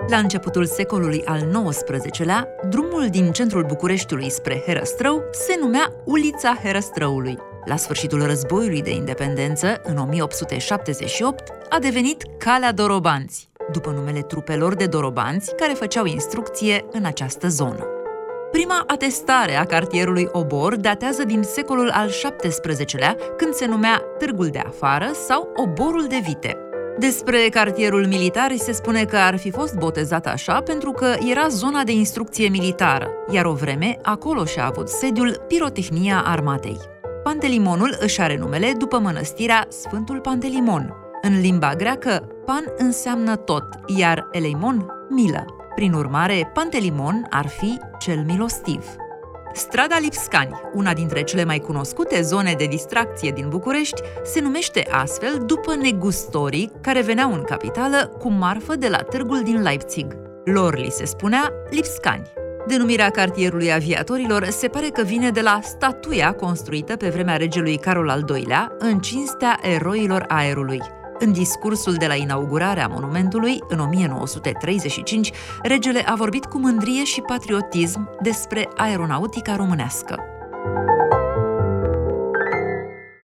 La începutul secolului al XIX-lea, drumul din centrul Bucureștiului spre Herăstrău se numea Ulița Herăstrăului. La sfârșitul războiului de independență, în 1878, a devenit Calea Dorobanți, după numele trupelor de dorobanți care făceau instrucție în această zonă. Prima atestare a cartierului Obor datează din secolul al XVII-lea, când se numea Târgul de Afară sau Oborul de Vite. Despre cartierul militar se spune că ar fi fost botezat așa pentru că era zona de instrucție militară, iar o vreme acolo și-a avut sediul pirotehnia armatei. Pantelimonul își are numele după mănăstirea Sfântul Pantelimon. În limba greacă, pan înseamnă tot, iar eleimon, milă. Prin urmare, Pantelimon ar fi cel milostiv. Strada Lipscani, una dintre cele mai cunoscute zone de distracție din București, se numește astfel după negustorii care veneau în capitală cu marfă de la târgul din Leipzig. Lor li se spunea Lipscani. Denumirea cartierului aviatorilor se pare că vine de la statuia construită pe vremea regelui Carol al II-lea în cinstea eroilor aerului. În discursul de la inaugurarea monumentului, în 1935, regele a vorbit cu mândrie și patriotism despre aeronautica românească.